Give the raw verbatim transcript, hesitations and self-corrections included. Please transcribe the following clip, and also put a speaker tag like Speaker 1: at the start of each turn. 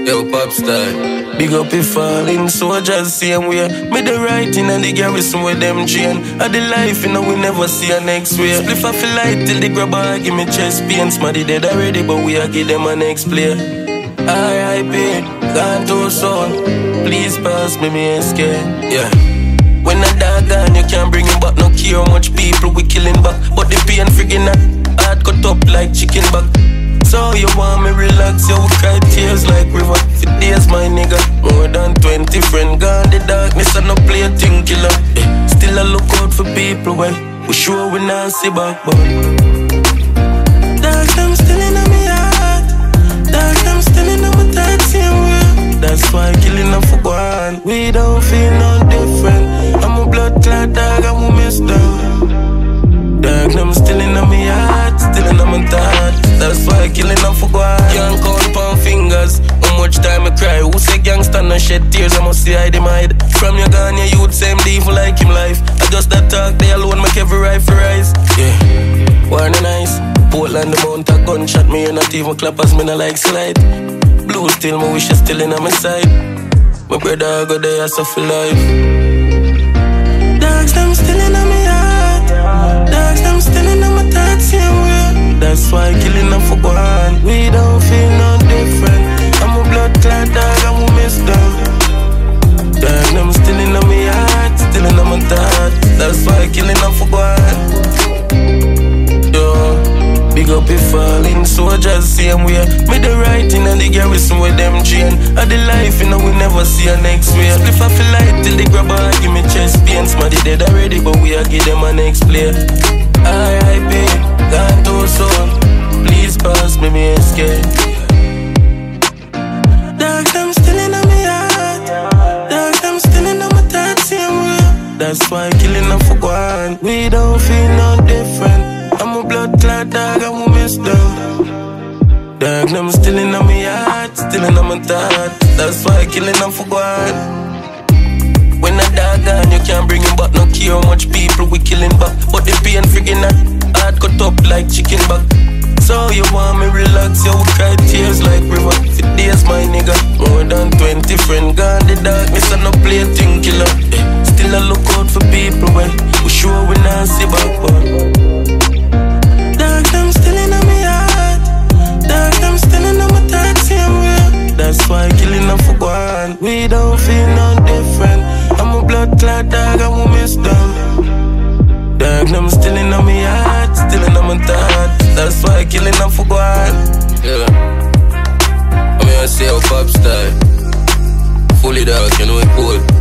Speaker 1: Yo, pop star.
Speaker 2: Big up if falling soldiers same way. Me the writing and the garrison with them chain. At the life, you know, we never see a next way. Spliff off a light till the grabber give me chest pain. Smarty dead already, but we are give them a next play. R I P, gone too soon. Please pass me, me escape. Yeah. When a dog gone, you can't bring him back. No care how much people we killing back. But the pain friggin' that heart cut up like chicken back. So you want me relax, you will cry tears like river. For days, my nigga, more than twenty friends gone. The darkness and no play a thing killer. Yeah. Still I look out for people when we sure we not see back, but dark them still in my heart. Dark them still in my thoughts, same way. That's why killing them for one. We don't feel no different. I'm a blood clot dog, I'm a mess down. Dark them still in my heart, still in my thoughts. That's why killing them for one. Can't count on fingers how much time I cry. Who say gangsta no shed tears, I must see I hide. From your gun, your youth same devil like him life. I just that talk, they alone make every rifle rise. Yeah, warning nice. Portland the mount a gunshot, me and not even clappers, me not like slide. Blue still, my wish is still in on my side. My brother go there, so for life. Dogs them still in on my heart. Dogs them still in on my thoughts, same way. That's why killing them for one. We don't feel no different. I'm a blood clot dog, I'm a mess down. Dog them still in on my heart, still in on my thoughts. That's why killing them for one. Yo. Big up if falling soldiers same way. Me the writing and the garrison with them chain. At the life, you know, we never see a next way. Spliff off a light till the grabber give me chest pain. Smarty dead already, but we are give them a next play. R I P, gone too soon. Please pass me, me escape. Dark them still in my heart. Dark them still in my thoughts, same way. That's why killing them for one. We don't feel no different. I'm a blood clot dog, I'm a mess down. Dog, them still in my heart, still in my thoughts. That's why killing them for one. When a dog gone, you can't bring him back. No care how much people we killing back. But the pain friggin' that heart cut up like chicken back. So you want me relax, you will cry tears like river. For days, my nigga, more than twenty friends gone. The darkness and no play a thing killer. Yeah. Still I look out for people when we sure we not see back, but dark them still in my heart. Dark them still in my thoughts, same way. That's why killing them for one. We don't feel no different. I'm a blood clot dog, I'm a mess down. Dark them still in my heart, still in my thoughts. That's why killing them for one.
Speaker 1: Yeah. I'm here to say how pop style. Fully dark, you know it cool.